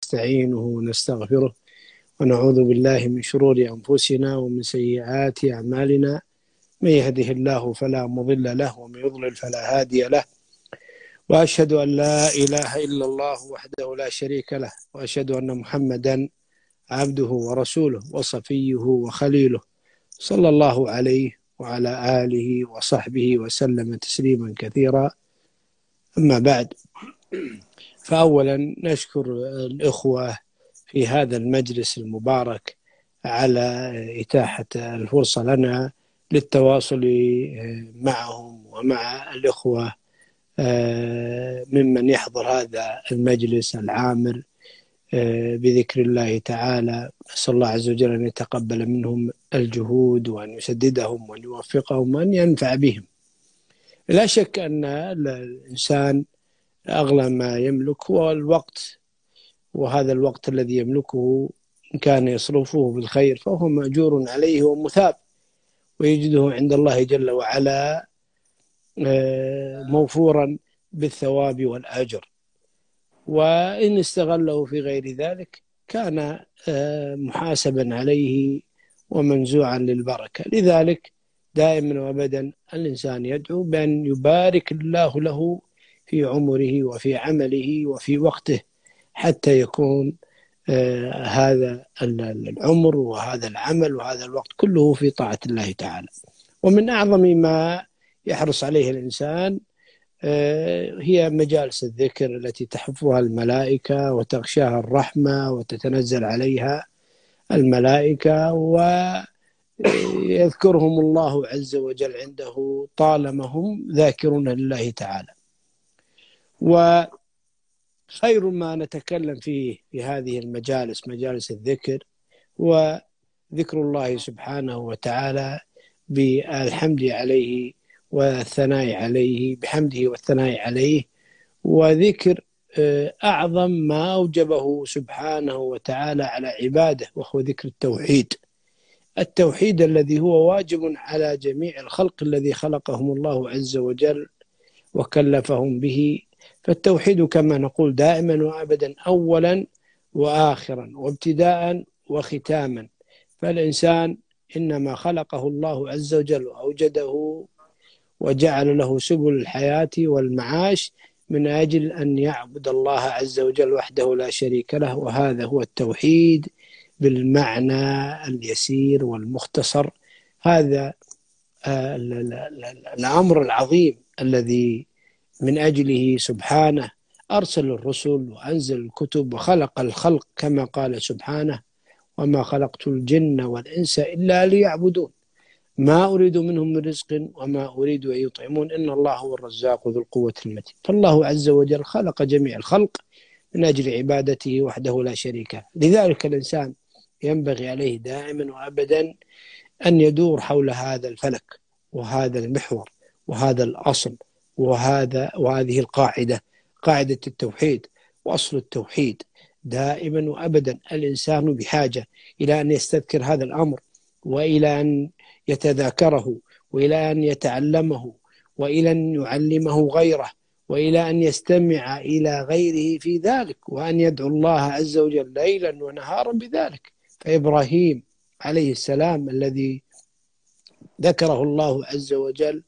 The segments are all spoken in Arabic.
ونستعينه ونستغفره ونعوذ بالله من شرور أنفسنا ومن سيئات أعمالنا. من يهده الله فلا مضل له ومن يضلل فلا هادي له، وأشهد أن لا إله إلا الله وحده لا شريك له، وأشهد أن محمدا عبده ورسوله وصفيه وخليله، صلى الله عليه وعلى آله وصحبه وسلم تسليما كثيرا. أما بعد، فأولا نشكر الإخوة في هذا المجلس المبارك على إتاحة الفرصة لنا للتواصل معهم ومع الإخوة ممن يحضر هذا المجلس العامر بذكر الله تعالى. أسأل الله عز وجل أن يتقبل منهم الجهود وأن يسددهم وأن يوفقهم وأن ينفع بهم. لا شك أن الإنسان أغلى ما يملك هو الوقت، وهذا الوقت الذي يملكه إن كان يصرفه بالخير فهو مأجور عليه ومثاب، ويجده عند الله جل وعلا موفورا بالثواب والأجر. وإن استغله في غير ذلك كان محاسبا عليه ومنزوعا للبركة. لذلك دائما وأبدا الإنسان يدعو بأن يبارك الله له في عمره وفي عمله وفي وقته، حتى يكون هذا العمر وهذا العمل وهذا الوقت كله في طاعة الله تعالى. ومن أعظم ما يحرص عليه الإنسان هي مجالس الذكر التي تحفها الملائكة وتغشاها الرحمة وتتنزل عليها الملائكة، ويذكرهم الله عز وجل عنده طالما هم ذاكرون لله تعالى. وخير ما نتكلم فيه في هذه المجالس، مجالس الذكر، هو ذكر الله سبحانه وتعالى بالحمد عليه والثناء عليه، بحمده والثناء عليه، وذكر أعظم ما أوجبه سبحانه وتعالى على عباده، وهو ذكر التوحيد. التوحيد الذي هو واجب على جميع الخلق الذي خلقهم الله عز وجل وكلفهم به. فالتوحيد كما نقول دائما وأبدا أولا وآخرا وابتداء وختاما. فالإنسان إنما خلقه الله عز وجل وأوجده وجعل له سبل الحياة والمعاش من أجل أن يعبد الله عز وجل وحده لا شريك له، وهذا هو التوحيد بالمعنى اليسير والمختصر. هذا الأمر العظيم الذي من أجله سبحانه أرسل الرسل وأنزل الكتب وخلق الخلق، كما قال سبحانه: وما خلقت الجن والإنس إلا ليعبدون ما أريد منهم من رزق وما أريد أن يطعمون إن الله هو الرزاق ذو القوة المتين. فالله عز وجل خلق جميع الخلق من أجل عبادته وحده لا شريك له. لذلك الإنسان ينبغي عليه دائما وأبدا أن يدور حول هذا الفلك وهذا المحور وهذا الأصل وهذه القاعدة، قاعدة التوحيد وأصل التوحيد. دائما وأبدا الإنسان بحاجة إلى أن يستذكر هذا الأمر، وإلى أن يتذاكره، وإلى أن يتعلمه، وإلى أن يعلمه غيره، وإلى أن يستمع إلى غيره في ذلك، وأن يدعو الله عز وجل ليلا ونهارا بذلك. فإبراهيم عليه السلام الذي ذكره الله عز وجل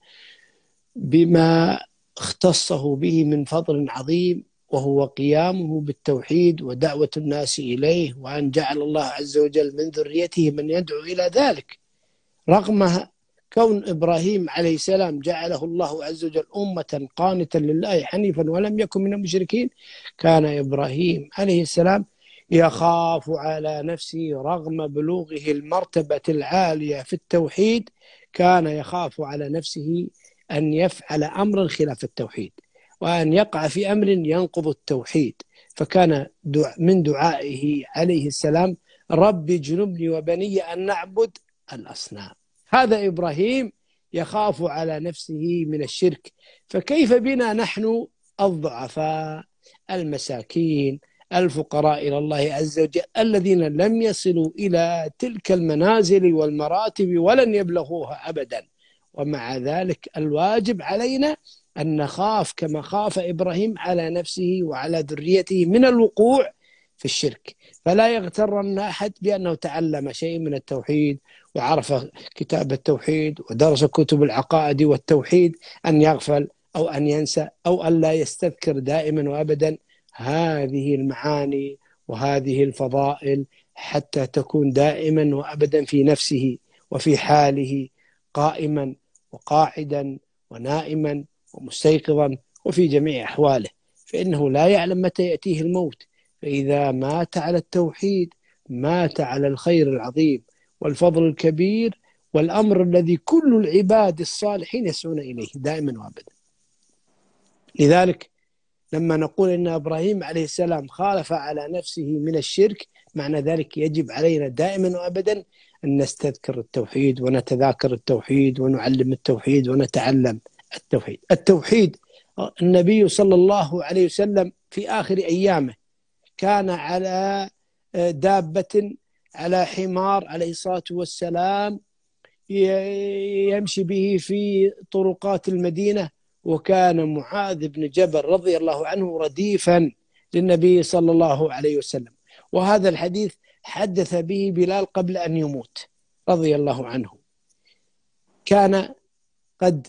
بما اختصه به من فضل عظيم، وهو قيامه بالتوحيد ودعوة الناس إليه، وأن جعل الله عز وجل من ذريته من يدعو إلى ذلك. رغم كون إبراهيم عليه السلام جعله الله عز وجل أمة قانتا لله حنيفا ولم يكن من المشركين، كان إبراهيم عليه السلام يخاف على نفسه رغم بلوغه المرتبة العالية في التوحيد. كان يخاف على نفسه أن يفعل أمرا خلاف التوحيد، وأن يقع في أمر ينقض التوحيد. فكان من دعائه عليه السلام: رب اجنبني وبني أن نعبد الأصنام. هذا إبراهيم يخاف على نفسه من الشرك. فكيف بنا نحن الضعفاء المساكين الفقراء إلى الله عز وجل الذين لم يصلوا إلى تلك المنازل والمراتب ولن يبلغوها أبدا؟ ومع ذلك الواجب علينا أن نخاف كما خاف إبراهيم على نفسه وعلى ذريته من الوقوع في الشرك. فلا يغترن أحد بأنه تعلم شيء من التوحيد وعرف كتاب التوحيد ودرس كتب العقائد والتوحيد أن يغفل أو أن ينسى أو أن لا يستذكر دائما وأبدا هذه المعاني وهذه الفضائل، حتى تكون دائما وأبدا في نفسه وفي حاله قائما وقاعدا ونائما ومستيقظا وفي جميع أحواله، فإنه لا يعلم متى يأتيه الموت. فإذا مات على التوحيد مات على الخير العظيم والفضل الكبير والأمر الذي كل العباد الصالحين يسعون إليه دائما وأبدا. لذلك لما نقول إن إبراهيم عليه السلام خالف على نفسه من الشرك، معنى ذلك يجب علينا دائما وأبدا أن نستذكر التوحيد ونتذاكر التوحيد ونعلم التوحيد ونتعلم التوحيد. التوحيد النبي صلى الله عليه وسلم في آخر أيامه كان على دابة، على حمار عليه الصلاة والسلام، يمشي به في طرقات المدينة، وكان معاذ بن جبل رضي الله عنه رديفا للنبي صلى الله عليه وسلم. وهذا الحديث حدث به بلال قبل أن يموت رضي الله عنه. كان قد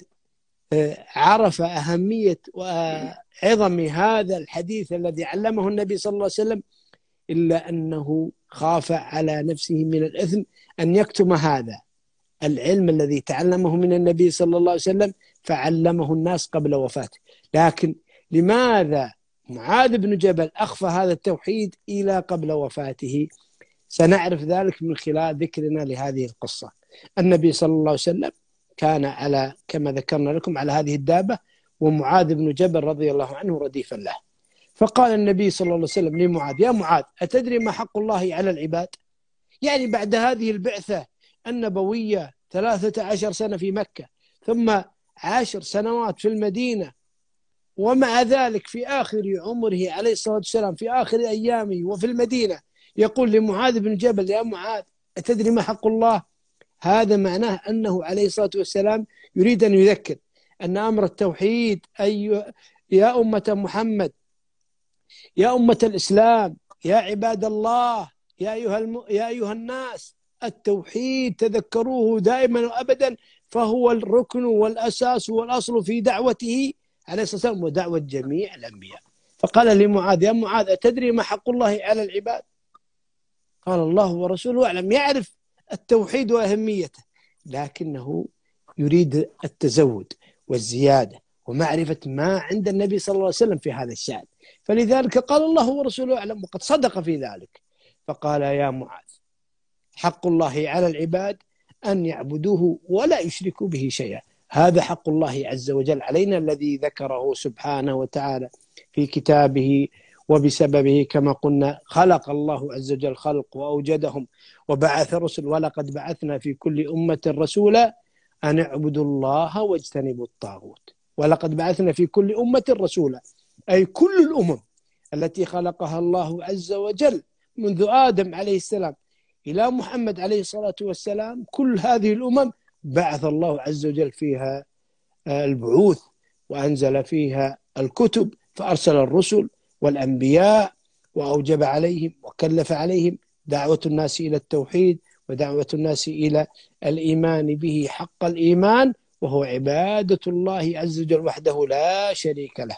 عرف أهمية وعظم هذا الحديث الذي علمه النبي صلى الله عليه وسلم، إلا أنه خاف على نفسه من الإثم أن يكتم هذا العلم الذي تعلمه من النبي صلى الله عليه وسلم فعلمه الناس قبل وفاته. لكن لماذا معاذ بن جبل أخفى هذا التوحيد إلى قبل وفاته؟ سنعرف ذلك من خلال ذكرنا لهذه القصة. النبي صلى الله عليه وسلم كان على، كما ذكرنا لكم، على هذه الدابة، ومعاذ بن جبل رضي الله عنه رديفا له. فقال النبي صلى الله عليه وسلم لمعاذ: يا معاذ، أتدري ما حق الله على العباد؟ يعني بعد هذه البعثة النبوية 13 سنة في مكة، ثم 10 سنوات في المدينة، ومع ذلك في آخر عمره عليه الصلاة والسلام، في آخر أيامه وفي المدينة، يقول لمعاذ بن جبل: يا معاذ، أتدري ما حق الله؟ هذا معناه أنه عليه الصلاة والسلام يريد أن يذكر أن أمر التوحيد، يا أمة محمد، يا أمة الإسلام، يا عباد الله، يا أيها الناس، التوحيد تذكروه دائما وأبدا، فهو الركن والأساس والأصل في دعوته عليه الصلاة والسلام ودعوة جميع الأنبياء. فقال لمعاذ: يا معاذ، أتدري ما حق الله على العباد؟ قال: الله ورسوله أعلم. يعرف التوحيد وأهميته، لكنه يريد التزود والزيادة ومعرفة ما عند النبي صلى الله عليه وسلم في هذا الشأن، فلذلك قال: الله ورسوله أعلم، وقد صدق في ذلك. فقال: يا معاذ، حق الله على العباد أن يعبدوه ولا يشركوا به شيئا. هذا حق الله عز وجل علينا الذي ذكره سبحانه وتعالى في كتابه، وبسببه كما قلنا خلق الله عز وجل خلق وأوجدهم وبعث رسل: ولقد بعثنا في كل أمة رسولا أن اعبدوا الله واجتنبوا الطاغوت. ولقد بعثنا في كل أمة رسولا، أي كل الأمم التي خلقها الله عز وجل منذ آدم عليه السلام إلى محمد عليه الصلاة والسلام، كل هذه الأمم بعث الله عز وجل فيها البعوث وأنزل فيها الكتب، فأرسل الرسل والأنبياء، وأوجب عليهم وكلف عليهم دعوة الناس إلى التوحيد ودعوة الناس إلى الإيمان به حق الإيمان، وهو عبادة الله عز وجل وحده لا شريك له.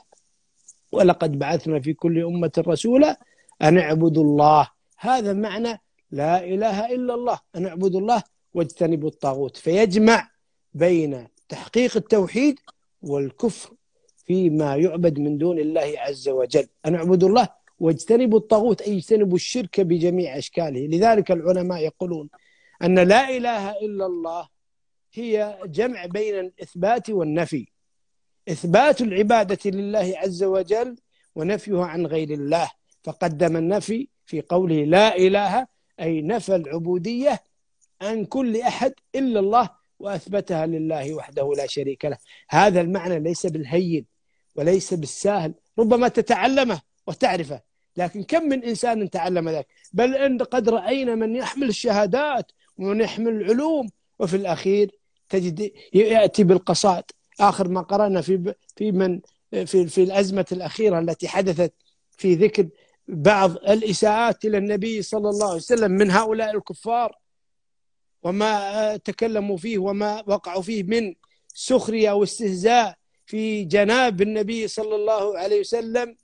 ولقد بعثنا في كل أمة رسولا أن اعبدوا الله. هذا معنى لا إله إلا الله، أن اعبدوا الله واجتنبوا الطاغوت، فيجمع بين تحقيق التوحيد والكفر فيما يعبد من دون الله عز وجل. أن اعبدوا الله واجتنبوا الطاغوت، أي اجتنبوا الشرك بجميع أشكاله. لذلك العلماء يقولون أن لا إله إلا الله هي جمع بين الإثبات والنفي، إثبات العبادة لله عز وجل ونفيها عن غير الله. فقدم النفي في قوله لا إله، أي نفى العبودية عن كل أحد إلا الله وأثبتها لله وحده لا شريك له. هذا المعنى ليس بالهين وليس بالسهل، ربما تتعلمه وتعرفه، لكن كم من إنسان تعلم ذلك؟ بل أن قد رأينا من يحمل الشهادات ومن يحمل العلوم، وفي الأخير تجد يأتي بالقصائد. آخر ما قرأنا في الأزمة الأخيرة التي حدثت في ذكر بعض الإساءات إلى النبي صلى الله عليه وسلم من هؤلاء الكفار، وما تكلموا فيه وما وقعوا فيه من سخرية واستهزاء في جناب النبي صلى الله عليه وسلم،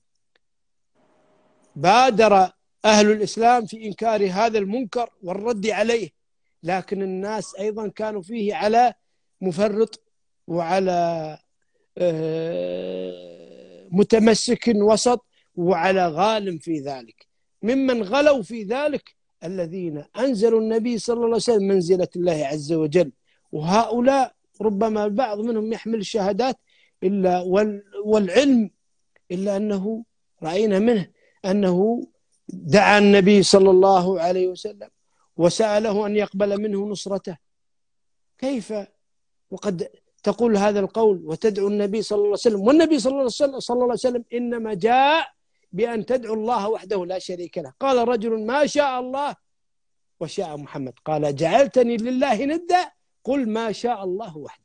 بادر أهل الإسلام في إنكار هذا المنكر والرد عليه، لكن الناس أيضا كانوا فيه على مفرط وعلى متمسك وسط وعلى غالم في ذلك. ممن غلوا في ذلك الذين أنزلوا النبي صلى الله عليه وسلم منزلة الله عز وجل، وهؤلاء ربما البعض منهم يحمل الشهادات إلا والعلم، إلا أنه رأينا منه أنه دعا النبي صلى الله عليه وسلم وسأله أن يقبل منه نصرته. كيف وقد تقول هذا القول وتدعو النبي صلى الله عليه وسلم، والنبي صلى الله عليه وسلم إنما جاء بأن تدعو الله وحده لا شريك له. قال رجل ما شاء الله وشاء محمد، قال جعلتني لله ندا، قل ما شاء الله وحده.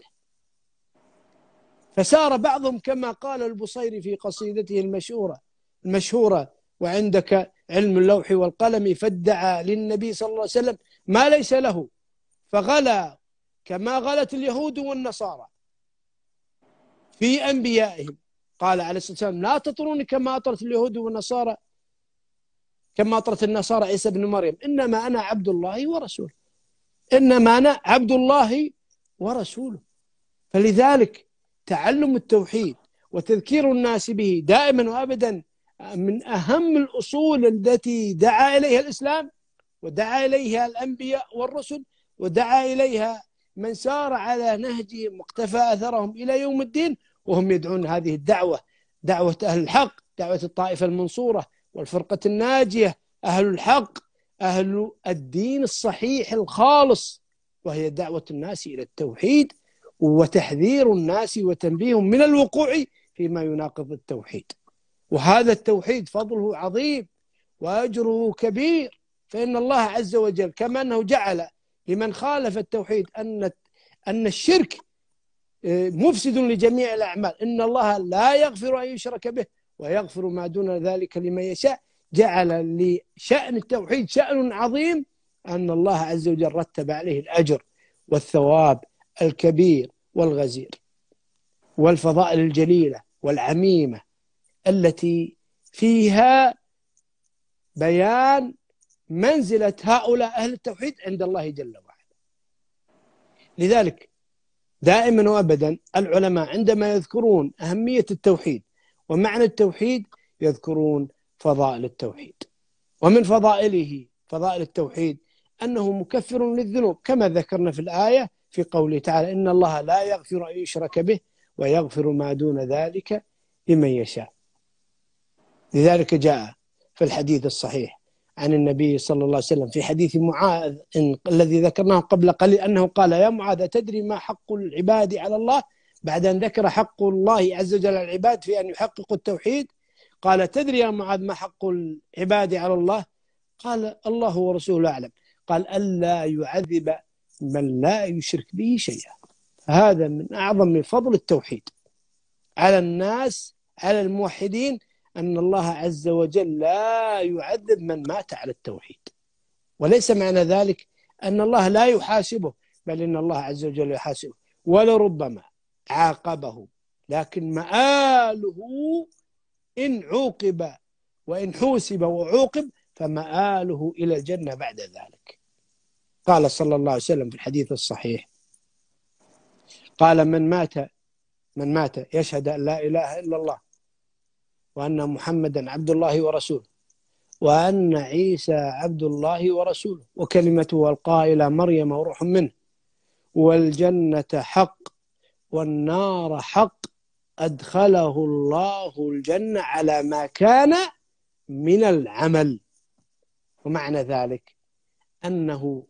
فسار بعضهم كما قال البصيري في قصيدته المشهورة وعندك علم اللوح والقلم، فادعى للنبي صلى الله عليه وسلم ما ليس له، فغلا كما غلت اليهود والنصارى في أنبيائهم. قال عليه الصلاة والسلام لا تطروني كما أطرت اليهود والنصارى، كما أطرت النصارى عيسى بن مريم، إنما أنا عبد الله ورسوله، إنما أنا عبد الله ورسوله. فلذلك تعلم التوحيد وتذكير الناس به دائما وأبدا من أهم الأصول التي دعا إليها الإسلام ودعا إليها الأنبياء والرسل ودعا إليها من سار على نهجهم واقتفى أثرهم إلى يوم الدين، وهم يدعون هذه الدعوة، دعوة أهل الحق، دعوة الطائفة المنصورة والفرقة الناجية، أهل الحق، أهل الدين الصحيح الخالص، وهي دعوة الناس إلى التوحيد وتحذير الناس وتنبيههم من الوقوع فيما يناقض التوحيد. وهذا التوحيد فضله عظيم وأجره كبير، فإن الله عز وجل كما أنه جعل لمن خالف التوحيد أن الشرك مفسد لجميع الأعمال، إن الله لا يغفر أن يشرك به ويغفر ما دون ذلك لمن يشاء، جعل لشأن التوحيد شأن عظيم، أن الله عز وجل رتب عليه الأجر والثواب الكبير والغزير والفضائل الجليلة والعميمة التي فيها بيان منزلة هؤلاء أهل التوحيد عند الله جل وعلا. لذلك دائما وأبدا العلماء عندما يذكرون أهمية التوحيد ومعنى التوحيد يذكرون فضائل التوحيد، ومن فضائل التوحيد أنه مكفر للذنوب، كما ذكرنا في الآية في قوله تعالى إن الله لا يغفر أن يشرك به ويغفر ما دون ذلك لمن يشاء. لذلك جاء في الحديث الصحيح عن النبي صلى الله عليه وسلم في حديث معاذ الذي ذكرناه قبل قليل أنه قال يا معاذ تدري ما حق العباد على الله، بعد أن ذكر حق الله عز وجل على العباد في أن يحققوا التوحيد قال تدري يا معاذ ما حق العباد على الله؟ قال الله ورسوله أعلم. قال ألا يعذب من لا يشرك به شيئا. هذا من أعظم فضل التوحيد على الناس، على الموحدين، أن الله عز وجل لا يعذب من مات على التوحيد. وليس معنى ذلك أن الله لا يحاسبه، بل إن الله عز وجل يحاسبه ولربما عاقبه، لكن مآله إن عوقب وإن حوسب وعوقب فمآله إلى الجنة بعد ذلك. قال صلى الله عليه وسلم في الحديث الصحيح قال من مات يشهد أن لا إله إلا الله وأن محمدا عبد الله ورسوله وأن عيسى عبد الله ورسوله وكلمته ألقاها إلى مريم وروح منه والجنة حق والنار حق أدخله الله الجنة على ما كان من العمل. ومعنى ذلك أنه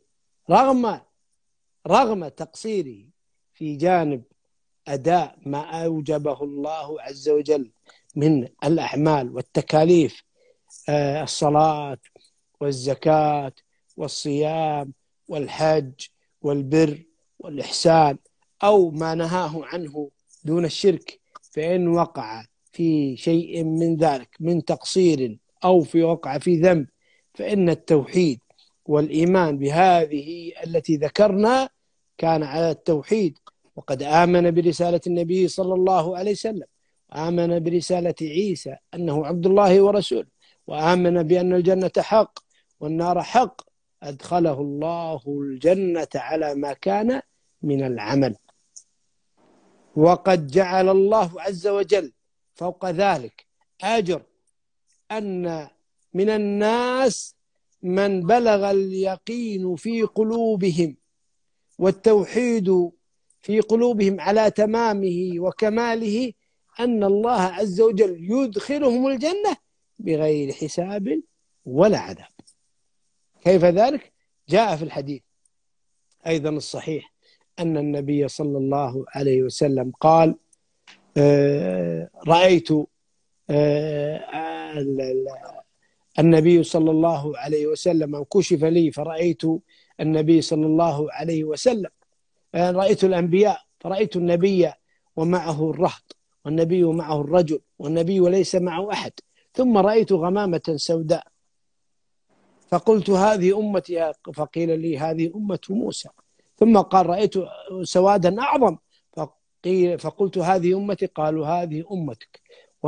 رغم تقصيره في جانب أداء ما أوجبه الله عز وجل من الأعمال والتكاليف، الصلاة والزكاة والصيام والحج والبر والإحسان، أو ما نهاه عنه دون الشرك، فإن وقع في شيء من ذلك من تقصير أو وقع في ذنب، فإن التوحيد والإيمان بهذه التي ذكرنا كان على التوحيد، وقد آمن برسالة النبي صلى الله عليه وسلم، آمن برسالة عيسى أنه عبد الله ورسوله، وآمن بأن الجنة حق والنار حق، أدخله الله الجنة على ما كان من العمل. وقد جعل الله عز وجل فوق ذلك أجر أن من الناس من بلغ اليقين في قلوبهم والتوحيد في قلوبهم على تمامه وكماله، أن الله عز وجل يدخلهم الجنة بغير حساب ولا عذاب. كيف ذلك؟ جاء في الحديث أيضا الصحيح أن النبي صلى الله عليه وسلم قال: رأيت النبي صلى الله عليه وسلم كشف لي فرأيت النبي صلى الله عليه وسلم، رأيت الأنبياء فرأيت النبي ومعه الرهط، والنبي معه الرجل، والنبي وليس معه أحد، ثم رأيت غمامة سوداء فقلت هذه أمتي، فقيل لي هذه أمة موسى، ثم قال رأيت سوادا أعظم فقلت هذه أمتي، قالوا هذه أمتك،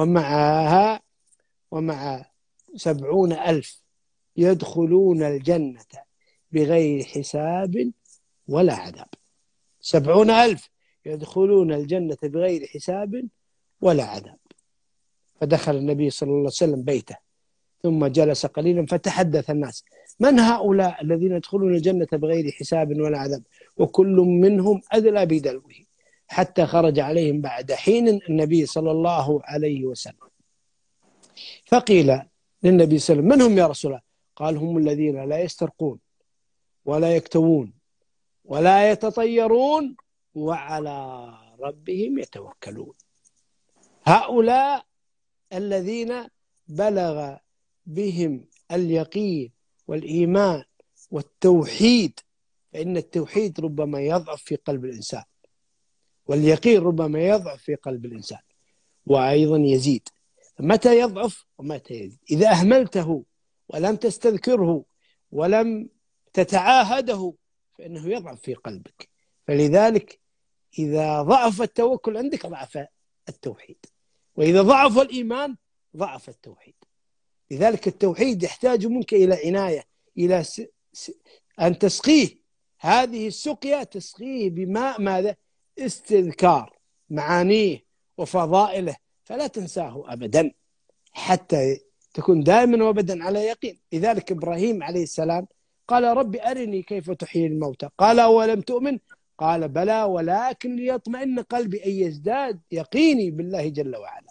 ومع 70,000 يدخلون الجنة بغير حساب ولا عذاب. 70,000 يدخلون الجنة بغير حساب ولا عذاب. فدخل النبي صلى الله عليه وسلم بيته ثم جلس قليلا فتحدث الناس: من هؤلاء الذين يدخلون الجنة بغير حساب ولا عذاب؟ وكل منهم أدلى بدلوه، حتى خرج عليهم بعد حين النبي صلى الله عليه وسلم. فقيل للنبي صلى الله عليه وسلم: من هم يا رسول الله؟ قال: هم الذين لا يسترقون ولا يكتوون ولا يتطيرون وعلى ربهم يتوكلون. هؤلاء الذين بلغ بهم اليقين والإيمان والتوحيد، فإن التوحيد ربما يضعف في قلب الإنسان، واليقين ربما يضعف في قلب الإنسان وأيضا يزيد. متى يضعف ومتى يزيد؟ إذا أهملته ولم تستذكره ولم تتعاهده فإنه يضعف في قلبك. فلذلك إذا ضعف التوكل عندك ضعف التوحيد، وإذا ضعف الإيمان ضعف التوحيد. لذلك التوحيد يحتاج منك إلى عناية، إلى أن تسقيه. هذه السقيا تسقيه بماء ماذا؟ استذكار معانيه وفضائله، فلا تنساه أبدا حتى تكون دائما وابدا على يقين. لذلك إبراهيم عليه السلام قال: رب أرني كيف تحيي الموتى، قال: أولم تؤمن؟ قال: بلى ولكن ليطمئن قلبي، أن يزداد يقيني بالله جل وعلا.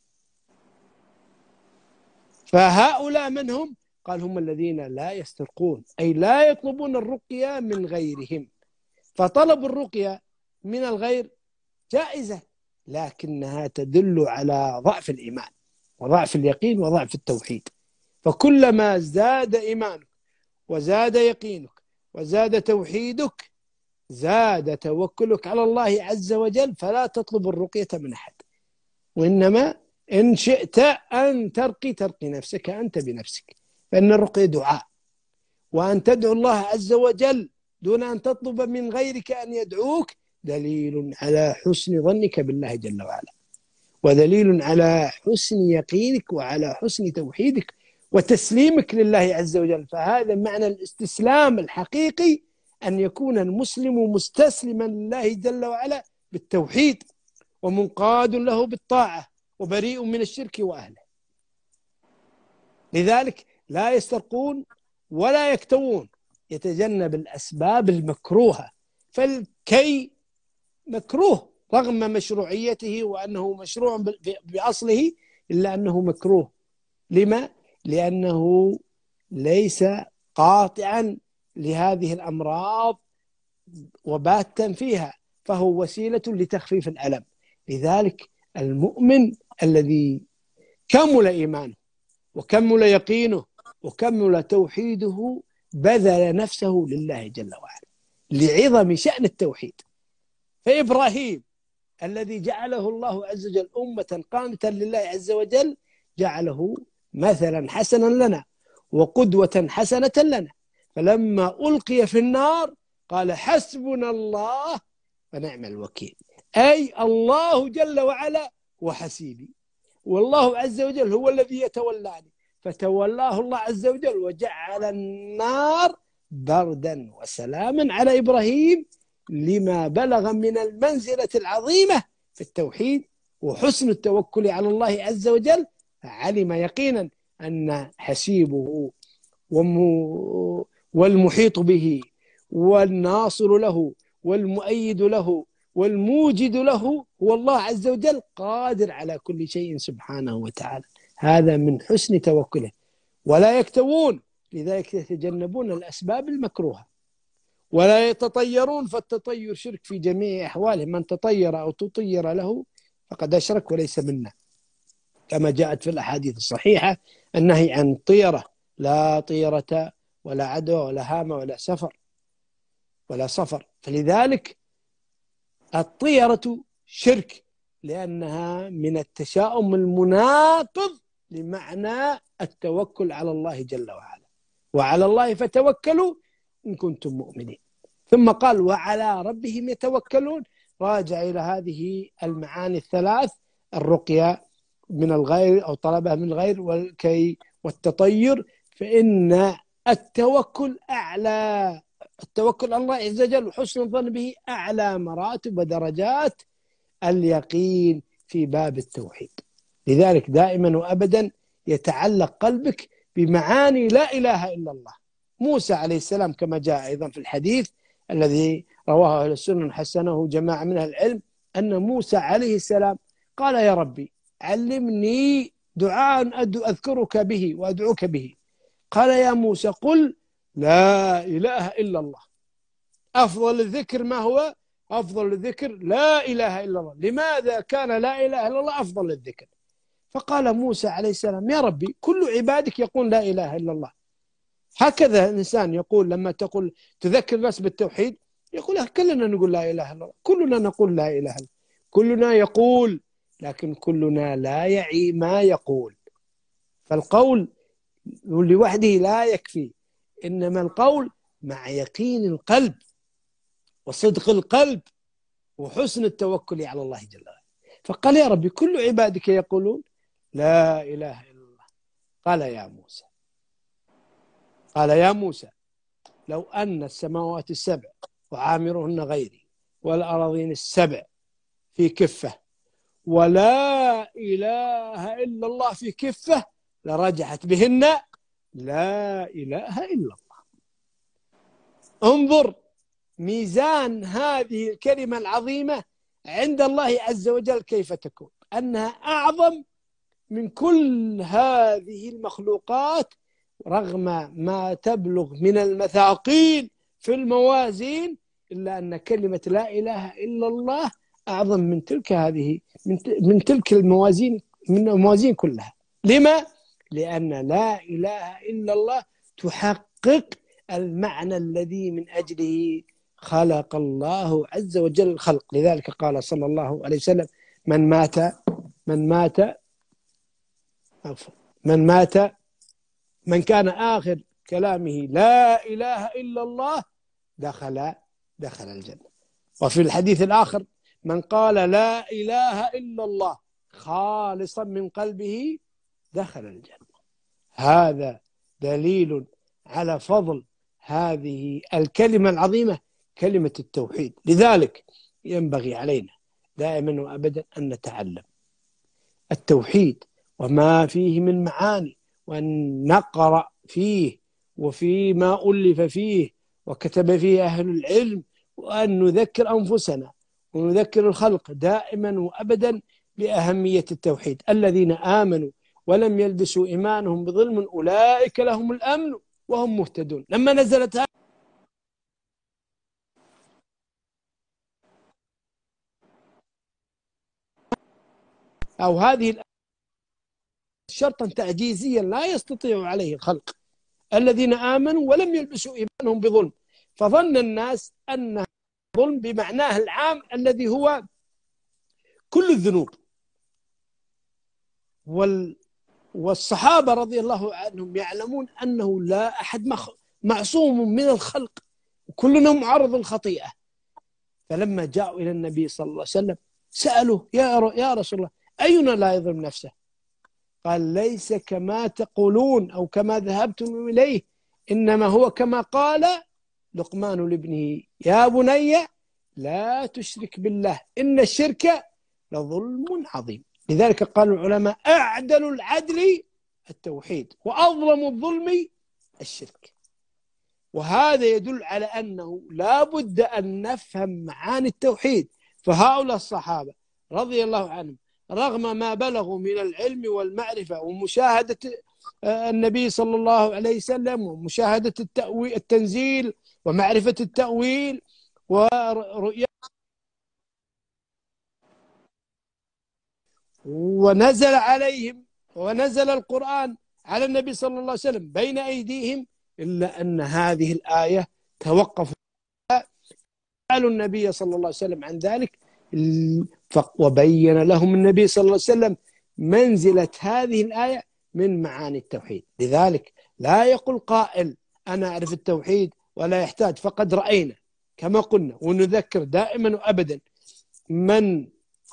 فهؤلاء من هم؟ قال: هم الذين لا يسترقون، أي لا يطلبون الرقية من غيرهم. فطلب الرقية من الغير جائزة، لكنها تدل على ضعف الإيمان وضعف اليقين وضعف التوحيد. فكلما زاد إيمانك وزاد يقينك وزاد توحيدك زاد توكلك على الله عز وجل. فلا تطلب الرقية من أحد، وإنما إن شئت أن ترقي نفسك أنت بنفسك، فإن الرقية دعاء، وأن تدعو الله عز وجل دون أن تطلب من غيرك أن يدعوك دليل على حسن ظنك بالله جل وعلا، ودليل على حسن يقينك وعلى حسن توحيدك وتسليمك لله عز وجل. فهذا معنى الاستسلام الحقيقي، أن يكون المسلم مستسلما لله جل وعلا بالتوحيد ومنقاد له بالطاعة وبريء من الشرك وأهله. لذلك لا يسترقون ولا يكتوون، يتجنب الأسباب المكروهة. فالكي مكروه رغم مشروعيته وأنه مشروع بأصله، إلا أنه مكروه. لما؟ لأنه ليس قاطعا لهذه الأمراض وباتا فيها، فهو وسيلة لتخفيف الألم. لذلك المؤمن الذي كمل إيمانه وكمل يقينه وكمل توحيده بذل نفسه لله جل وعلا لعظم شأن التوحيد. فإبراهيم الذي جعله الله عز وجل أمة قانتا لله عز وجل جعله مثلا حسنا لنا وقدوة حسنة لنا، فلما ألقي في النار قال حسبنا الله ونعم الوكيل، أي الله جل وعلا وحسيبي، والله عز وجل هو الذي يتولاني، فتولاه الله عز وجل وجعل النار بردا وسلاما على إبراهيم لما بلغ من المنزلة العظيمة في التوحيد وحسن التوكل على الله عز وجل. علم يقينا أن حسيبه والمحيط به والناصر له والمؤيد له والموجد له هو الله عز وجل، قادر على كل شيء سبحانه وتعالى. هذا من حسن توكله. ولا يكتوون، لذلك يتجنبون الأسباب المكروهة، ولا يتطيرون، فالتطير شرك في جميع أحواله، من تطير أو تطير له فقد أشرك وليس منا، كما جاءت في الأحاديث الصحيحة النهي عن طيرة، لا طيرة ولا عدوى ولا هامة ولا سفر ولا صفر. فلذلك الطيرة شرك، لأنها من التشاؤم المناقض لمعنى التوكل على الله جل وعلا، وعلى الله فتوكلوا إن كنتم مؤمنين. ثم قال وعلى ربهم يتوكلون، راجع إلى هذه المعاني الثلاث: الرقية من الغير أو طلبها من الغير، والكي والتطير. فإن التوكل أعلى، التوكل على الله عز وجل وحسن الظن به أعلى مراتب ودرجات اليقين في باب التوحيد. لذلك دائما وأبدا يتعلق قلبك بمعاني لا إله إلا الله. موسى عليه السلام كما جاء أيضا في الحديث الذي رواه أهل السنة حسنه جماعة من العلم، أن موسى عليه السلام قال يا ربي علمني دعاء أذكرك به وأدعوك به. قال يا موسى قل لا إله إلا الله. أفضل الذكر ما هو؟ أفضل الذكر لا إله إلا الله. لماذا كان لا إله إلا الله أفضل الذكر؟ فقال موسى عليه السلام يا ربي كل عبادك يقول لا إله إلا الله. هكذا الإنسان يقول لما تقول تذكر الناس بالتوحيد، يقول كلنا نقول لا إله إلا الله، كلنا نقول لا إله إلا الله، كلنا يقول، لكن كلنا لا يعي ما يقول. فالقول لوحده لا يكفي، إنما القول مع يقين القلب وصدق القلب وحسن التوكل على الله جل وعلا. فقال يا ربي كل عبادك يقولون لا إله إلا الله. قال يا موسى لو أن السماوات السبع وعامرهن غيري والأراضين السبع في كفة ولا إله إلا الله في كفة لرجحت بهن لا إله إلا الله. انظر ميزان هذه الكلمة العظيمة عند الله عز وجل كيف تكون، أنها أعظم من كل هذه المخلوقات، رغم ما تبلغ من المثاقيل في الموازين، إلا أن كلمة لا إله إلا الله أعظم من تلك الموازين، من الموازين كلها. لما؟ لأن لا إله إلا الله تحقق المعنى الذي من أجله خلق الله عز وجل الخلق. لذلك قال صلى الله عليه وسلم من كان آخر كلامه لا إله إلا الله دخل الجنة. وفي الحديث الآخر من قال لا إله إلا الله خالصا من قلبه دخل الجنة. هذا دليل على فضل هذه الكلمة العظيمة كلمة التوحيد. لذلك ينبغي علينا دائما وأبدا أن نتعلم التوحيد وما فيه من معاني، وأن نقرأ فيه وفيما ألف فيه وكتب فيه أهل العلم، وأن نذكر أنفسنا ونذكر الخلق دائما وأبدا بأهمية التوحيد. الذين آمنوا ولم يلبسوا إيمانهم بظلم أولئك لهم الأمن وهم مهتدون. لما نزلت أو هذه شرطا تعجيزيا لا يستطيع عليه الخلق، الذين آمنوا ولم يلبسوا إيمانهم بظلم، فظن الناس أن الظلم بمعناه العام الذي هو كل الذنوب والصحابة رضي الله عنهم يعلمون أنه لا أحد معصوم من الخلق، كلنا معرض للخطيئة. فلما جاءوا إلى النبي صلى الله عليه وسلم سألوه يا رسول الله أينا لا يظلم نفسه؟ قال ليس كما تقولون أو كما ذهبتم إليه، إنما هو كما قال لقمان لابنه يا بني لا تشرك بالله إن الشرك لظلم عظيم. لذلك قال العلماء أعدل العدل التوحيد وأظلم الظلم الشرك. وهذا يدل على أنه لا بد أن نفهم معاني التوحيد. فهؤلاء الصحابة رضي الله عنهم رغم ما بلغوا من العلم والمعرفة ومشاهدة النبي صلى الله عليه وسلم ومشاهدة التنزيل ومعرفة التأويل ورؤية، ونزل عليهم ونزل القرآن على النبي صلى الله عليه وسلم بين أيديهم، إلا أن هذه الآية توقفوا سألوا النبي صلى الله عليه وسلم عن ذلك، وبين لهم النبي صلى الله عليه وسلم منزلة هذه الآية من معاني التوحيد. لذلك لا يقول قائل أنا أعرف التوحيد ولا يحتاج، فقد رأينا كما قلنا ونذكر دائما وأبدا من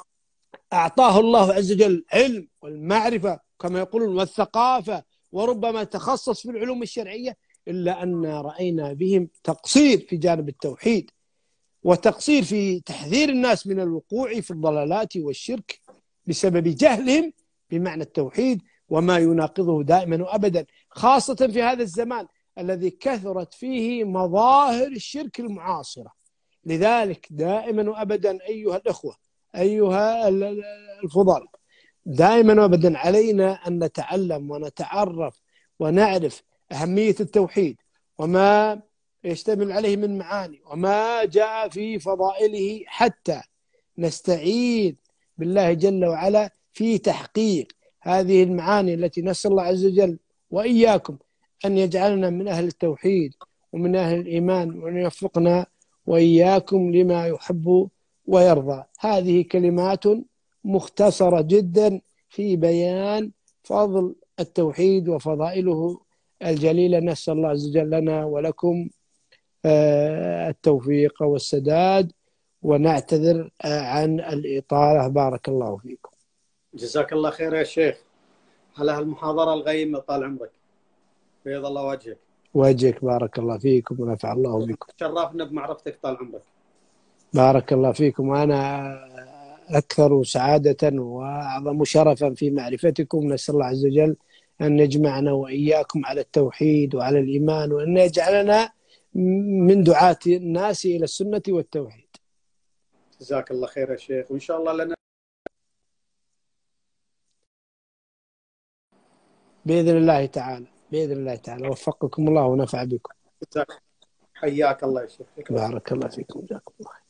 أعطاه الله عز وجل علم والمعرفة كما يقولون والثقافة وربما تخصص في العلوم الشرعية، إلا أن رأينا بهم تقصير في جانب التوحيد وتقصير في تحذير الناس من الوقوع في الضلالات والشرك بسبب جهلهم بمعنى التوحيد وما يناقضه دائما وأبدا، خاصة في هذا الزمان الذي كثرت فيه مظاهر الشرك المعاصرة. لذلك دائما وأبدا أيها الأخوة أيها الفضال، دائما وأبدا علينا أن نتعلم ونتعرف ونعرف أهمية التوحيد وما يشتمل عليه من معاني وما جاء في فضائله، حتى نستعين بالله جل وعلا في تحقيق هذه المعاني التي نسأل الله عز وجل وإياكم أن يجعلنا من أهل التوحيد ومن أهل الإيمان، وأن يوفقنا وإياكم لما يحب ويرضى. هذه كلمات مختصرة جدا في بيان فضل التوحيد وفضائله الجليلة. نسأل الله عز وجل لنا ولكم التوفيق والسداد، ونعتذر عن الإطالة. بارك الله فيكم. جزاك الله خير يا شيخ على هالمحاضرة القيمة، طال عمرك، بيض الله وجهك. وجهك بارك الله فيكم ونفع الله بكم. شرفنا بمعرفتك طال عمرك. بارك الله فيكم، وأنا أكثر سعادة وأعظم شرفا في معرفتكم. نسأل الله عز وجل أن يجمعنا وإياكم على التوحيد وعلى الإيمان، وأن يجعلنا من دعاة الناس إلى السنة والتوحيد. جزاك الله خير يا شيخ، وإن شاء الله لنا بإذن الله تعالى. بإذن الله تعالى. وفقكم الله ونفع بكم. حياك الله يا شيخ. بارك الله فيكم. جزاكم الله.